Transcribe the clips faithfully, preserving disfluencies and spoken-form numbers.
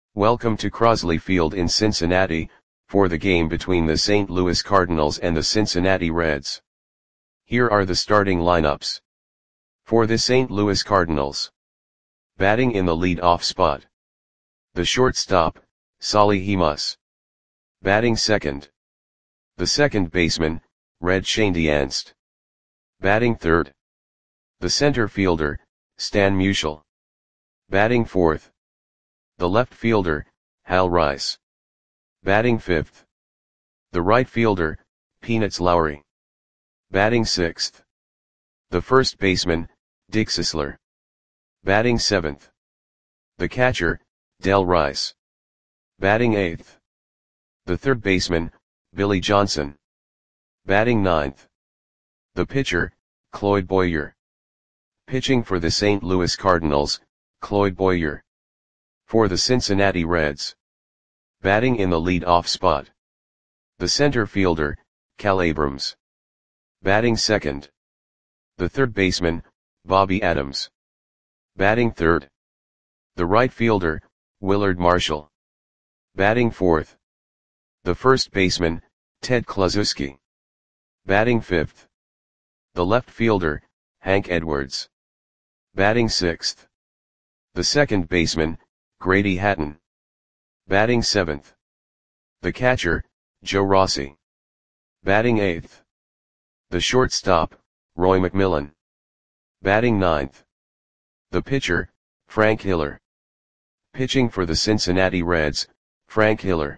Welcome to Crosley Field in Cincinnati, for the game between the Saint Louis Cardinals and the Cincinnati Reds. Here are the starting lineups. For the Saint Louis Cardinals. Batting in the lead-off spot. The shortstop, Solly Hemus. Batting second. The second baseman, Red Schoendienst. Batting third. The center fielder, Stan Musial. Batting fourth. The left fielder, Hal Rice. Batting fifth. The right fielder, Peanuts Lowry. Batting sixth. The first baseman, Dick Sisler. Batting seventh. The catcher, Del Rice. Batting eighth. The third baseman, Billy Johnson. Batting ninth. The pitcher, Cloyd Boyer. Pitching for the Saint Louis Cardinals, Cloyd Boyer. For the Cincinnati Reds. Batting in the lead-off spot. The center fielder, Cal Abrams. Batting second. The third baseman, Bobby Adams. Batting third. The right fielder, Willard Marshall. Batting fourth. The first baseman, Ted Kluszewski. Batting fifth. The left fielder, Hank Edwards. Batting sixth. The second baseman, Grady Hatton. Batting seventh. The catcher, Joe Rossi. Batting eighth. The shortstop, Roy McMillan. Batting ninth. The pitcher, Frank Hiller. Pitching for the Cincinnati Reds, Frank Hiller.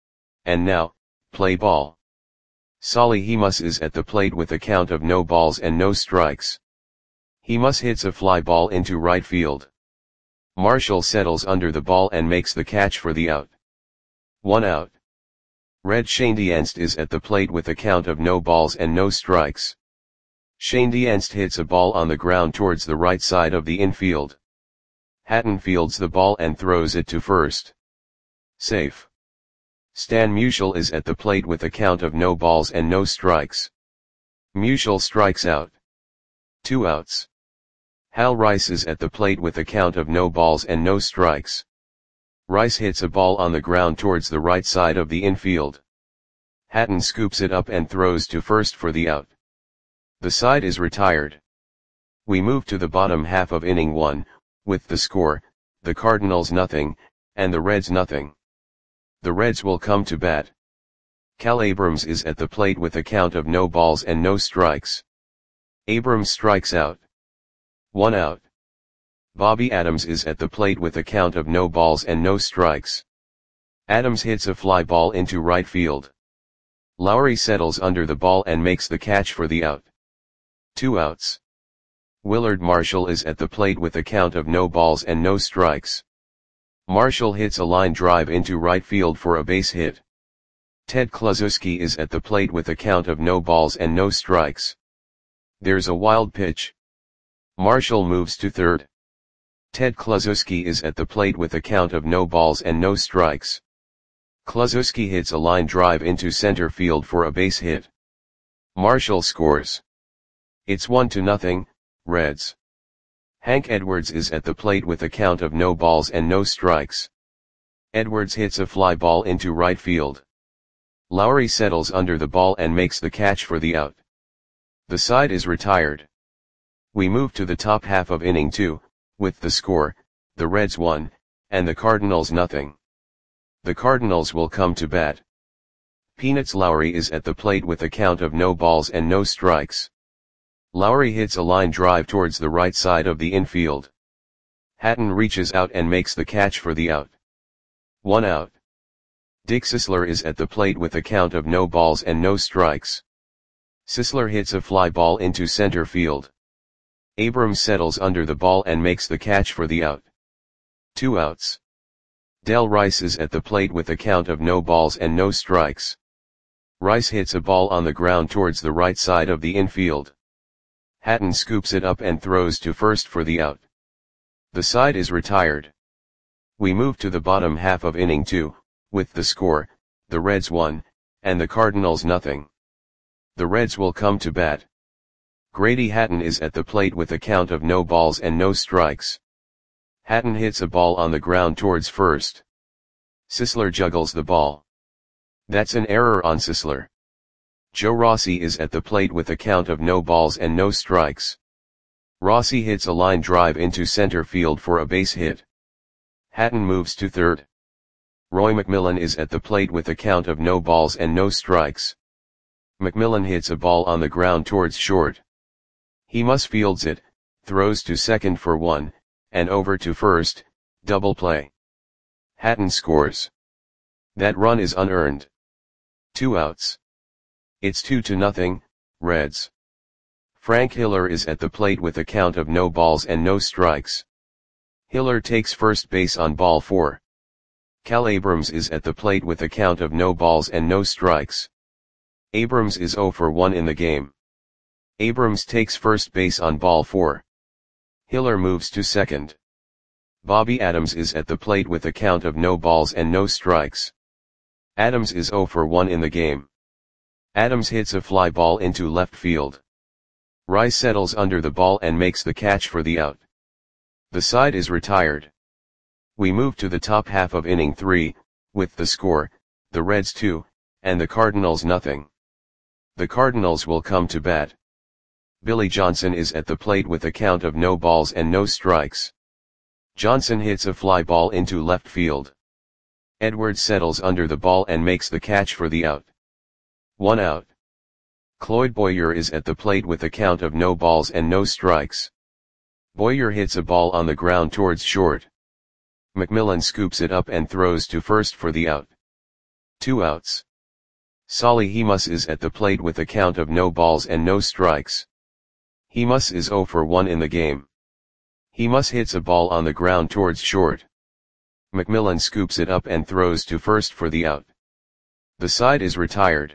And now, play ball. Solly Hemus is at the plate with a count of no balls and no strikes. Hemus hits a fly ball into right field. Marshall settles under the ball and makes the catch for the out. One out. Red Schoendienst is at the plate with a count of no balls and no strikes. Schoendienst hits a ball on the ground towards the right side of the infield. Hatton fields the ball and throws it to first. Safe. Stan Musial is at the plate with a count of no balls and no strikes. Musial strikes out. Two outs. Hal Rice is at the plate with a count of no balls and no strikes. Rice hits a ball on the ground towards the right side of the infield. Hatton scoops it up and throws to first for the out. The side is retired. We move to the bottom half of inning one, with the score, the Cardinals nothing, and the Reds nothing. The Reds will come to bat. Cal Abrams is at the plate with a count of no balls and no strikes. Abrams strikes out. One out. Bobby Adams is at the plate with a count of no balls and no strikes. Adams hits a fly ball into right field. Lowry settles under the ball and makes the catch for the out. Two outs. Willard Marshall is at the plate with a count of no balls and no strikes. Marshall hits a line drive into right field for a base hit. Ted Kluszewski is at the plate with a count of no balls and no strikes. There's a wild pitch. Marshall moves to third. Ted Kluszewski is at the plate with a count of no balls and no strikes. Kluszewski hits a line drive into center field for a base hit. Marshall scores. It's one to nothing, Reds. Hank Edwards is at the plate with a count of no balls and no strikes. Edwards hits a fly ball into right field. Lowry settles under the ball and makes the catch for the out. The side is retired. We move to the top half of inning two, with the score, the Reds one, and the Cardinals nothing. The Cardinals will come to bat. Peanuts Lowry is at the plate with a count of no balls and no strikes. Lowry hits a line drive towards the right side of the infield. Hatton reaches out and makes the catch for the out. One out. Dick Sisler is at the plate with a count of no balls and no strikes. Sisler hits a fly ball into center field. Abrams settles under the ball and makes the catch for the out. Two outs. Del Rice is at the plate with a count of no balls and no strikes. Rice hits a ball on the ground towards the right side of the infield. Hatton scoops it up and throws to first for the out. The side is retired. We move to the bottom half of inning two, with the score, the Reds one, and the Cardinals nothing. The Reds will come to bat. Grady Hatton is at the plate with a count of no balls and no strikes. Hatton hits a ball on the ground towards first. Sisler juggles the ball. That's an error on Sisler. Joe Rossi is at the plate with a count of no balls and no strikes. Rossi hits a line drive into center field for a base hit. Hatton moves to third. Roy McMillan is at the plate with a count of no balls and no strikes. McMillan hits a ball on the ground towards short. Hemus fields it, throws to second for one, and over to first, double play. Hatton scores. That run is unearned. Two outs. It's two to nothing, Reds. Frank Hiller is at the plate with a count of no balls and no strikes. Hiller takes first base on ball four. Cal Abrams is at the plate with a count of no balls and no strikes. Abrams is oh for one in the game. Abrams takes first base on ball four. Hiller moves to second. Bobby Adams is at the plate with a count of no balls and no strikes. Adams is oh for one in the game. Adams hits a fly ball into left field. Rice settles under the ball and makes the catch for the out. The side is retired. We move to the top half of inning three, with the score, the Reds two, and the Cardinals nothing. The Cardinals will come to bat. Billy Johnson is at the plate with a count of no balls and no strikes. Johnson hits a fly ball into left field. Edwards settles under the ball and makes the catch for the out. One out. Cloyd Boyer is at the plate with a count of no balls and no strikes. Boyer hits a ball on the ground towards short. McMillan scoops it up and throws to first for the out. Two outs. Solly Hemus is at the plate with a count of no balls and no strikes. Hemus is oh for one in the game. Hemus hits a ball on the ground towards short. McMillan scoops it up and throws to first for the out. The side is retired.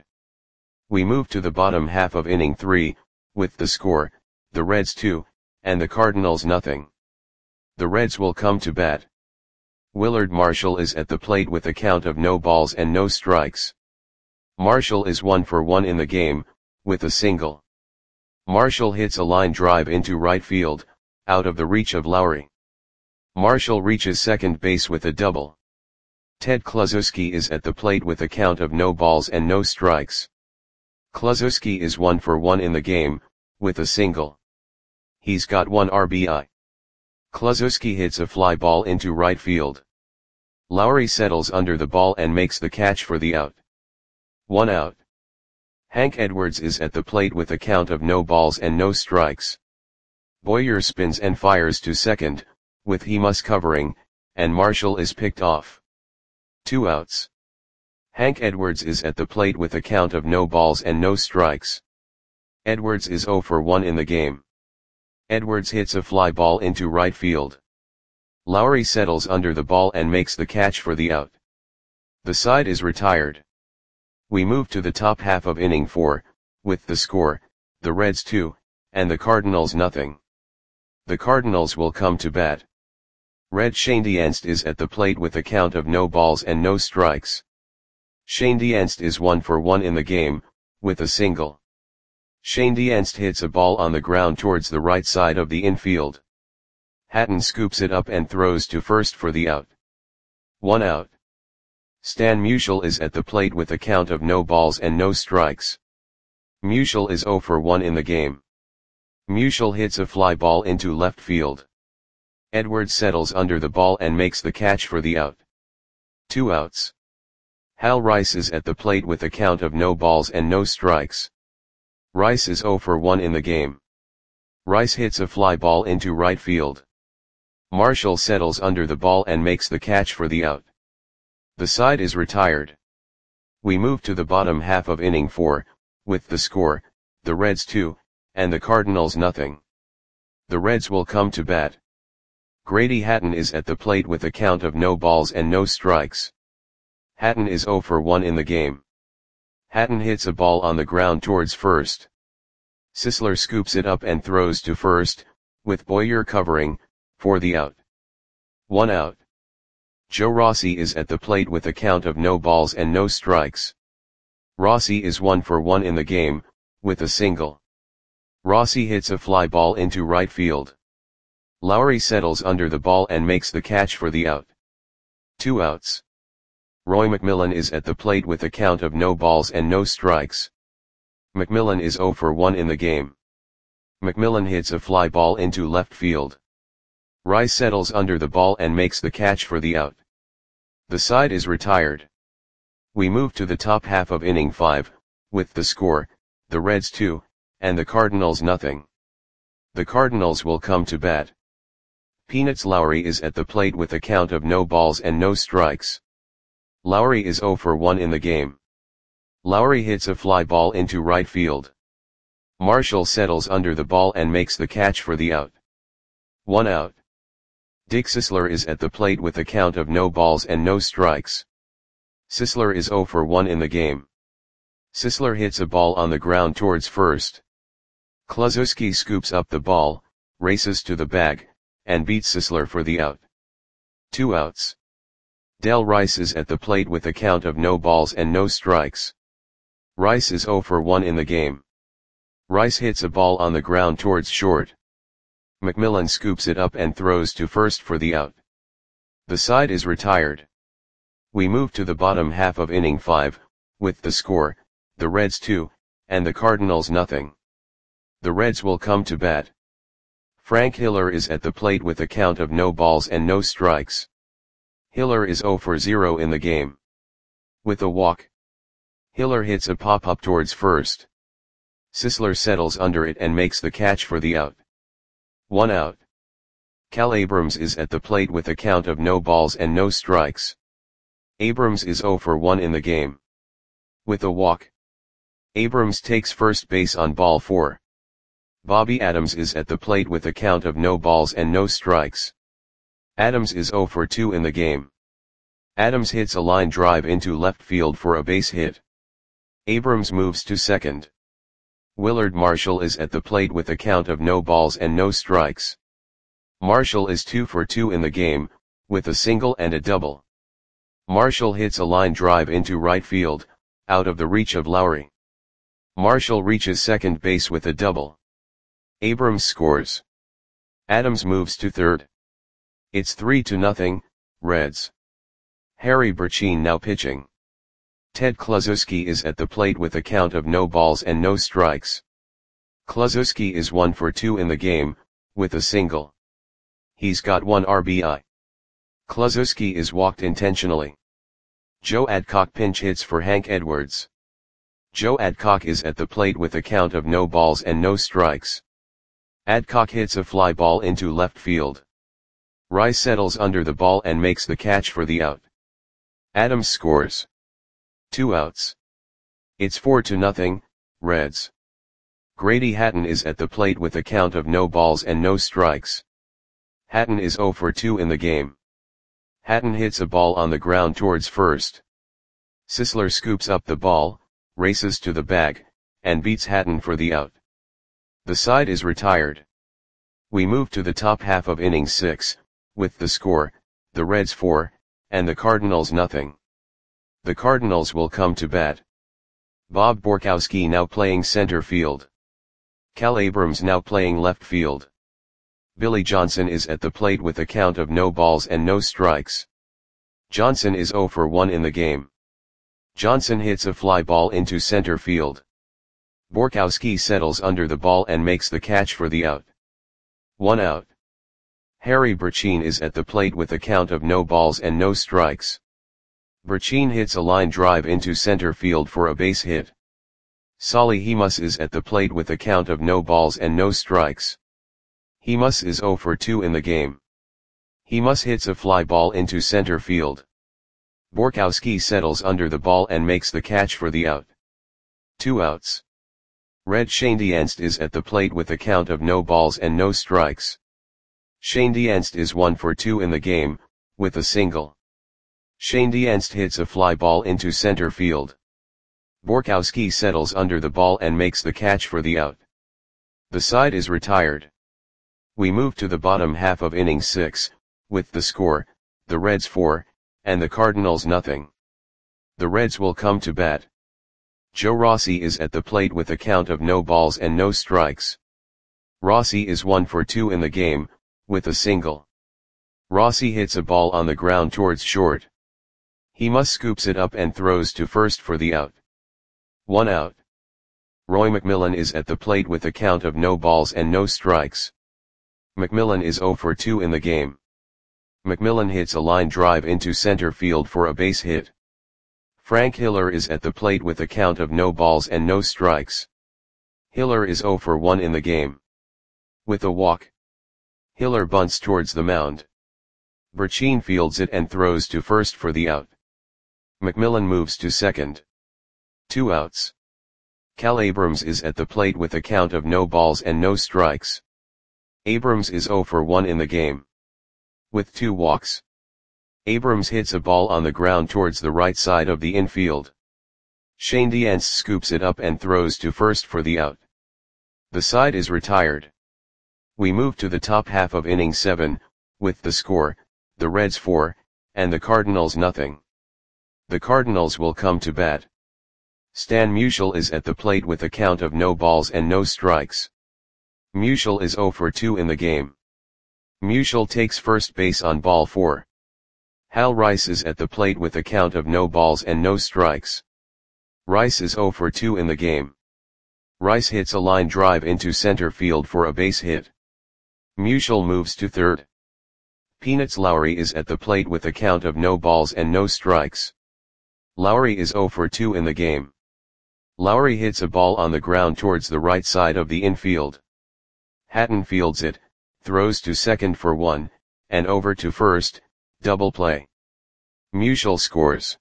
We move to the bottom half of inning three, with the score, the Reds two, and the Cardinals nothing. The Reds will come to bat. Willard Marshall is at the plate with a count of no balls and no strikes. Marshall is one for one in the game, with a single. Marshall hits a line drive into right field, out of the reach of Lowry. Marshall reaches second base with a double. Ted Kluszewski is at the plate with a count of no balls and no strikes. Kluszewski is one for one in the game, with a single. He's got one R B I. Kluszewski hits a fly ball into right field. Lowry settles under the ball and makes the catch for the out. One out. Hank Edwards is at the plate with a count of no balls and no strikes. Boyer spins and fires to second, with Hemus covering, and Marshall is picked off. Two outs. Hank Edwards is at the plate with a count of no balls and no strikes. Edwards is oh for one in the game. Edwards hits a fly ball into right field. Lowry settles under the ball and makes the catch for the out. The side is retired. We move to the top half of inning four, with the score, the Reds two, and the Cardinals nothing. The Cardinals will come to bat. Red Schoendienst is at the plate with a count of no balls and no strikes. Schoendienst is one for one in the game, with a single. Schoendienst hits a ball on the ground towards the right side of the infield. Hatton scoops it up and throws to first for the out. One out. Stan Musial is at the plate with a count of no balls and no strikes. Musial is oh for one in the game. Musial hits a fly ball into left field. Edwards settles under the ball and makes the catch for the out. Two outs. Hal Rice is at the plate with a count of no balls and no strikes. Rice is oh for one in the game. Rice hits a fly ball into right field. Marshall settles under the ball and makes the catch for the out. The side is retired. We move to the bottom half of inning four, with the score, the Reds two, and the Cardinals nothing. The Reds will come to bat. Grady Hatton is at the plate with a count of no balls and no strikes. Hatton is oh for one in the game. Hatton hits a ball on the ground towards first. Sisler scoops it up and throws to first, with Boyer covering, for the out. One out. Joe Rossi is at the plate with a count of no balls and no strikes. Rossi is one for one in the game, with a single. Rossi hits a fly ball into right field. Lowry settles under the ball and makes the catch for the out. Two outs. Roy McMillan is at the plate with a count of no balls and no strikes. McMillan is zero for one in the game. McMillan hits a fly ball into left field. Rice settles under the ball and makes the catch for the out. The side is retired. We move to the top half of inning five, with the score, the Reds two, and the Cardinals nothing. The Cardinals will come to bat. Peanuts Lowry is at the plate with a count of no balls and no strikes. Lowry is zero for one in the game. Lowry hits a fly ball into right field. Marshall settles under the ball and makes the catch for the out. One out. Dick Sisler is at the plate with a count of no balls and no strikes. Sisler is zero for one in the game. Sisler hits a ball on the ground towards first. Kluszewski scoops up the ball, races to the bag, and beats Sisler for the out. Two outs. Del Rice is at the plate with a count of no balls and no strikes. Rice is zero for one in the game. Rice hits a ball on the ground towards short. McMillan scoops it up and throws to first for the out. The side is retired. We move to the bottom half of inning five, with the score, the Reds two, and the Cardinals nothing. The Reds will come to bat. Frank Hiller is at the plate with a count of no balls and no strikes. Hiller is zero for zero in the game. With a walk, Hiller hits a pop-up towards first. Sisler settles under it and makes the catch for the out. One out. Cal Abrams is at the plate with a count of no balls and no strikes. Abrams is zero for one in the game. With a walk, Abrams takes first base on ball four. Bobby Adams is at the plate with a count of no balls and no strikes. Adams is zero for two in the game. Adams hits a line drive into left field for a base hit. Abrams moves to second. Willard Marshall is at the plate with a count of no balls and no strikes. Marshall is two for two in the game, with a single and a double. Marshall hits a line drive into right field, out of the reach of Lowry. Marshall reaches second base with a double. Abrams scores. Adams moves to third. It's three to nothing, Reds. Harry Burcheen now pitching. Ted Kluszewski is at the plate with a count of no balls and no strikes. Kluszewski is one for two in the game, with a single. He's got one R B I. Kluszewski is walked intentionally. Joe Adcock pinch hits for Hank Edwards. Joe Adcock is at the plate with a count of no balls and no strikes. Adcock hits a fly ball into left field. Rice settles under the ball and makes the catch for the out. Adams scores. Two outs. It's four to nothing, Reds. Grady Hatton is at the plate with a count of no balls and no strikes. Hatton is zero for two in the game. Hatton hits a ball on the ground towards first. Sisler scoops up the ball, races to the bag, and beats Hatton for the out. The side is retired. We move to the top half of inning six, with the score, the Reds four, and the Cardinals nothing. The Cardinals will come to bat. Bob Borkowski now playing center field. Cal Abrams now playing left field. Billy Johnson is at the plate with a count of no balls and no strikes. Johnson is zero for one in the game. Johnson hits a fly ball into center field. Borkowski settles under the ball and makes the catch for the out. One out. Harry Burcheen is at the plate with a count of no balls and no strikes. Burcheen hits a line drive into center field for a base hit. Solly Hemus is at the plate with a count of no balls and no strikes. Hemus is zero for two in the game. Hemus hits a fly ball into center field. Borkowski settles under the ball and makes the catch for the out. Two outs. Red Schoendienst is at the plate with a count of no balls and no strikes. Schoendienst is one for two in the game, with a single. Schoendienst hits a fly ball into center field. Borkowski settles under the ball and makes the catch for the out. The side is retired. We move to the bottom half of inning six, with the score, the Reds four, and the Cardinals nothing. The Reds will come to bat. Joe Rossi is at the plate with a count of no balls and no strikes. Rossi is one for two in the game, with a single. Rossi hits a ball on the ground towards short. He must scoops it up and throws to first for the out. One out. Roy McMillan is at the plate with a count of no balls and no strikes. McMillan is oh for two in the game. McMillan hits a line drive into center field for a base hit. Frank Hiller is at the plate with a count of no balls and no strikes. Hiller is oh for one in the game. With a walk, Hiller bunts towards the mound. Burcheen fields it and throws to first for the out. McMillan moves to second. Two outs. Cal Abrams is at the plate with a count of no balls and no strikes. Abrams is oh for one in the game. With two walks, Abrams hits a ball on the ground towards the right side of the infield. Shane Diance scoops it up and throws to first for the out. The side is retired. We move to the top half of inning seven, with the score, the Reds four, and the Cardinals nothing. The Cardinals will come to bat. Stan Musial is at the plate with a count of no balls and no strikes. Musial is oh for two in the game. Musial takes first base on ball four. Hal Rice is at the plate with a count of no balls and no strikes. Rice is oh for two in the game. Rice hits a line drive into center field for a base hit. Musial moves to third. Peanuts Lowry is at the plate with a count of no balls and no strikes. Lowry is oh for two in the game. Lowry hits a ball on the ground towards the right side of the infield. Hatton fields it, throws to second for one, and over to first, double play. Musial scores.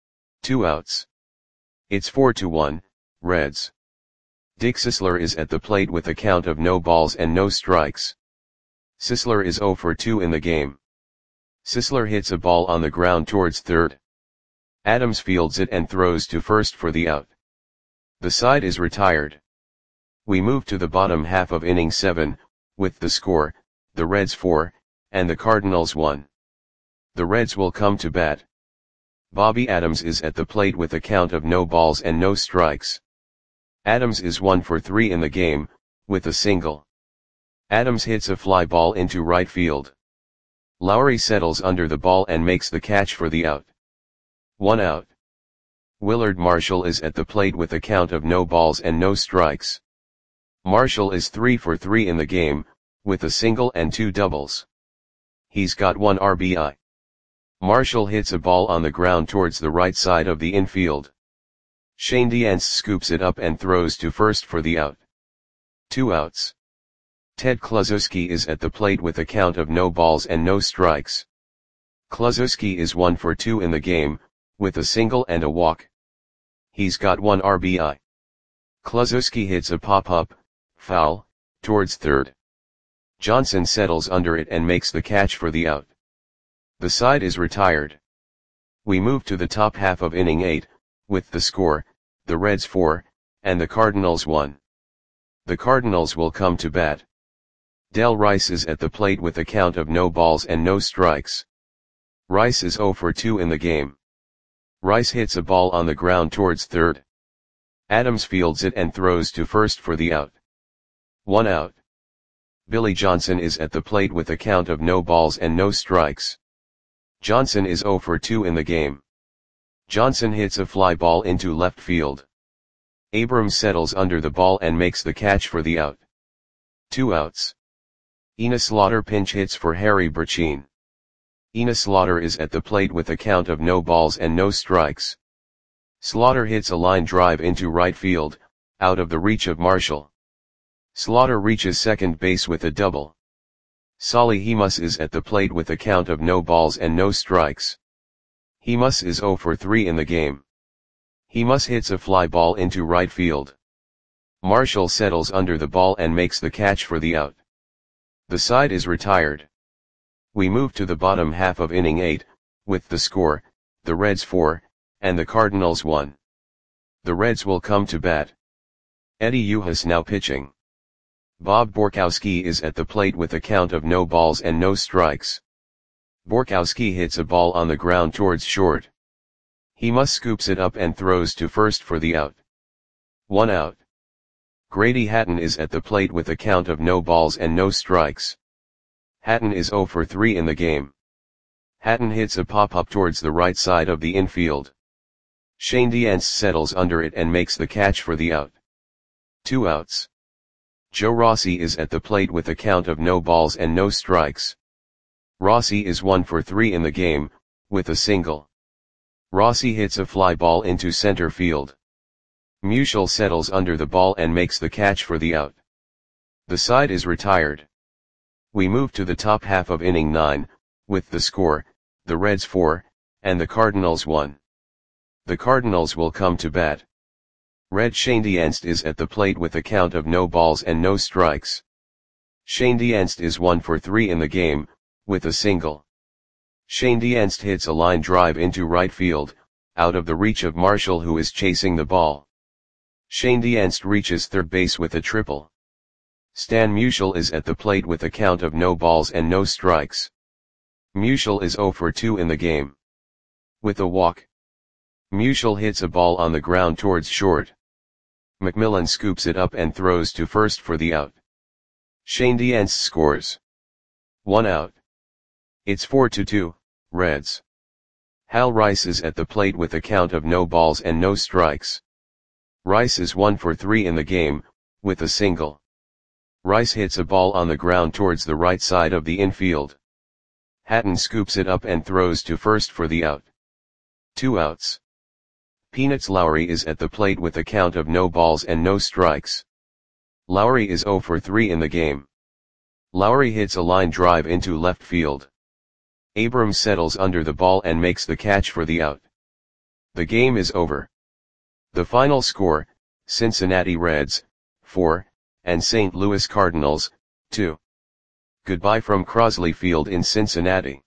Two outs. It's four to one, Reds. Dick Sisler is at the plate with a count of no balls and no strikes. Sisler is oh for two in the game. Sisler hits a ball on the ground towards third. Adams fields it and throws to first for the out. The side is retired. We move to the bottom half of inning seven, with the score, the Reds four, and the Cardinals one. The Reds will come to bat. Bobby Adams is at the plate with a count of no balls and no strikes. Adams is one for three in the game, with a single. Adams hits a fly ball into right field. Lowry settles under the ball and makes the catch for the out. One out. Willard Marshall is at the plate with a count of no balls and no strikes. Marshall is three for three in the game, with a single and two doubles. He's got one R B I. Marshall hits a ball on the ground towards the right side of the infield. Shane Diance scoops it up and throws to first for the out. Two outs. Ted Kluszewski is at the plate with a count of no balls and no strikes. Kluszewski is one for two in the game, with a single and a walk. He's got one R B I. Kluszewski hits a pop-up, foul, towards third. Johnson settles under it and makes the catch for the out. The side is retired. We move to the top half of inning eight, with the score, the Reds four, and the Cardinals one. The Cardinals will come to bat. Del Rice is at the plate with a count of no balls and no strikes. Rice is oh for two in the game. Rice hits a ball on the ground towards third. Adams fields it and throws to first for the out. One out. Billy Johnson is at the plate with a count of no balls and no strikes. Johnson is oh for two in the game. Johnson hits a fly ball into left field. Abrams settles under the ball and makes the catch for the out. Two outs. Ina Slaughter pinch hits for Harry Burcheen. Ina Slaughter is at the plate with a count of no balls and no strikes. Slaughter hits a line drive into right field, out of the reach of Marshall. Slaughter reaches second base with a double. Solly Hemus is at the plate with a count of no balls and no strikes. Hemus is oh for three in the game. Hemus hits a fly ball into right field. Marshall settles under the ball and makes the catch for the out. The side is retired. We move to the bottom half of inning eight, with the score, the Reds four, and the Cardinals one. The Reds will come to bat. Eddie Uhas now pitching. Bob Borkowski is at the plate with a count of no balls and no strikes. Borkowski hits a ball on the ground towards short. Hemus scoops it up and throws to first for the out. One out. Grady Hatton is at the plate with a count of no balls and no strikes. Hatton is oh for three in the game. Hatton hits a pop-up towards the right side of the infield. Schoendienst settles under it and makes the catch for the out. Two outs. Joe Rossi is at the plate with a count of no balls and no strikes. Rossi is one for three in the game, with a single. Rossi hits a fly ball into center field. Musial settles under the ball and makes the catch for the out. The side is retired. We move to the top half of inning nine, with the score, the Reds four, and the Cardinals one. The Cardinals will come to bat. Red Schoendienst is at the plate with a count of no balls and no strikes. Schoendienst is one for three in the game, with a single. Schoendienst hits a line drive into right field, out of the reach of Marshall, who is chasing the ball. Schoendienst reaches third base with a triple. Stan Musial is at the plate with a count of no balls and no strikes. Musial is zero for two in the game. With a walk. Musial hits a ball on the ground towards short. McMillan scoops it up and throws to first for the out. Schoendienst scores. One out. It's four to two, Reds. Hal Rice is at the plate with a count of no balls and no strikes. Rice is one for three in the game, with a single. Rice hits a ball on the ground towards the right side of the infield. Hatton scoops it up and throws to first for the out. Two outs. Peanuts Lowry is at the plate with a count of no balls and no strikes. Lowry is zero for three in the game. Lowry hits a line drive into left field. Abrams settles under the ball and makes the catch for the out. The game is over. The final score, Cincinnati Reds, four, and Saint Louis Cardinals, two. Goodbye from Crosley Field in Cincinnati.